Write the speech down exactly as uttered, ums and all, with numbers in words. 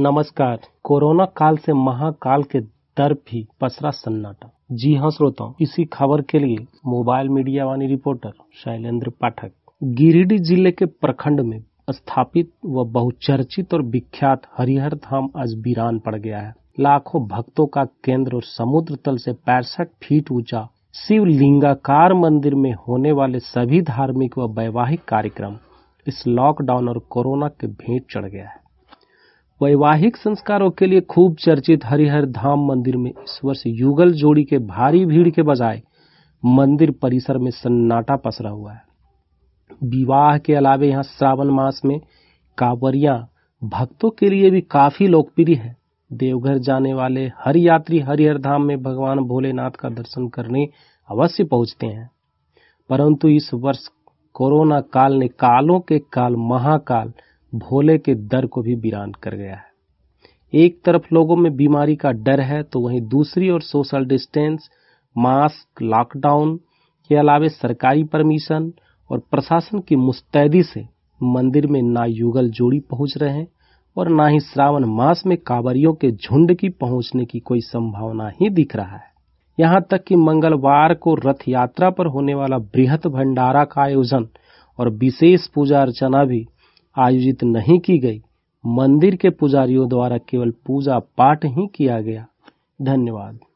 नमस्कार। कोरोना काल से महाकाल के दर भी पसरा सन्नाटा। जी हाँ श्रोताओं, इसी खबर के लिए mobile media Vani reporter Shailendra Pathak. Giridih जिले के प्रखंड में स्थापित व बहुचर्चित और विख्यात हरिहर धाम आज वीरान पड़ गया है। लाखों भक्तों का केंद्र और समुद्र तल से पैंसठ फीट ऊंचा शिवलिंगाकार मंदिर में होने वाले सभी धार्मिक व वैवाहिक कार्यक्रम इस लॉकडाउन और कोरोना के भेंट चढ़ गया है। वैवाहिक संस्कारों के लिए खूब चर्चित हरिहर धाम मंदिर में इस वर्ष युगल जोड़ी के भारी भीड़ के बजाय मंदिर परिसर में सन्नाटा पसरा हुआ है। विवाह के अलावे यहाँ श्रावण मास में कांवरियां भक्तों के लिए भी काफी लोकप्रिय है। देवघर जाने वाले हर यात्री हरिहर धाम में भगवान भोलेनाथ का दर्शन करने अवश्य पहुंचते हैं, परंतु इस वर्ष कोरोना काल ने कालों के काल महाकाल भोले के दर को भी वीरान कर गया है। एक तरफ लोगों में बीमारी का डर है, तो वहीं दूसरी ओर सोशल डिस्टेंस, मास्क, लॉकडाउन के अलावे सरकारी परमिशन और प्रशासन की मुस्तैदी से मंदिर में ना युगल जोड़ी पहुंच रहे हैं और ना ही श्रावण मास में कांवरियों के झुंड की पहुंचने की कोई संभावना ही दिख रहा है। यहाँ तक कि मंगलवार को रथ यात्रा पर होने वाला बृहत भंडारा का आयोजन और विशेष पूजा अर्चना भी आयोजित नहीं की गई। मंदिर के पुजारियों द्वारा केवल पूजा पाठ ही किया गया। धन्यवाद।